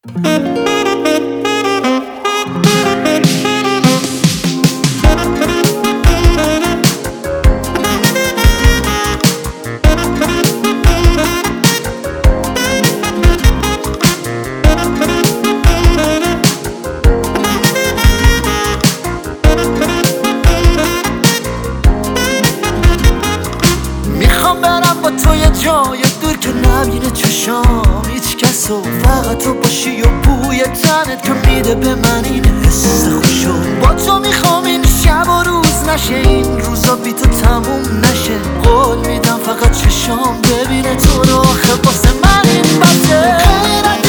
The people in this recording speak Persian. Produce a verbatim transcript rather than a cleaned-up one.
میخوام برم با تو یه جای دور که نبینه چشام هیچ کس و فقط تو باشی و بوی تنت که میده به من این حس خوشو. با تو میخوام این شب و روز نشه، این روزا بی تو تموم نشه. قول میدم فقط چشام ببینه تو رو، آخه واسه من این بسه.